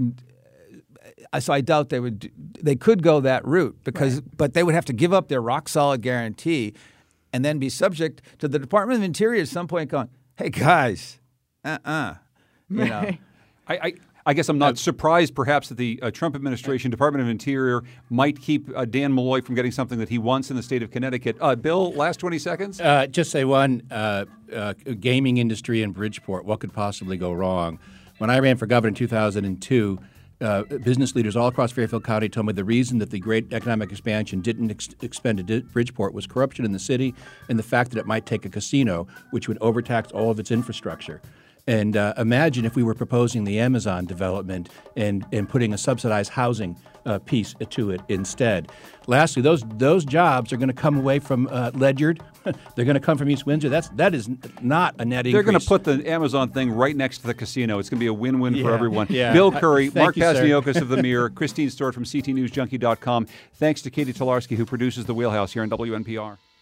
Speaker 9: so I doubt they would they could go that route because right. but they would have to give up their rock solid guarantee and then be subject to the Department of Interior at some point going, hey guys, uh-uh. You
Speaker 10: right.
Speaker 9: know.
Speaker 1: I, I I guess I'm not uh, surprised, perhaps, that the uh, Trump administration, Department of Interior, might keep uh, Dan Malloy from getting something that he wants in the state of Connecticut. Uh, Bill, last twenty seconds?
Speaker 8: Uh, just say one, uh, uh, gaming industry in Bridgeport, what could possibly go wrong? When I ran for governor in two thousand two, uh, business leaders all across Fairfield County told me the reason that the great economic expansion didn't ex- expand to Bridgeport was corruption in the city and the fact that it might take a casino, which would overtax all of its infrastructure. And uh, imagine if we were proposing the Amazon development and, and putting a subsidized housing uh, piece to it instead. Lastly, those those jobs are going to come away from uh, Ledyard. They're going to come from East Windsor. That's that is not a net increase.
Speaker 1: They're going to put the Amazon thing right next to the casino. It's going to be a win-win
Speaker 8: yeah,
Speaker 1: for everyone.
Speaker 8: Yeah.
Speaker 1: Bill Curry,
Speaker 8: uh,
Speaker 1: Mark
Speaker 8: you,
Speaker 1: Pasniokis of The Mirror, Christine Stewart from C T News Junkie dot com. Thanks to Katie Tolarski, who produces The Wheelhouse here on W N P R.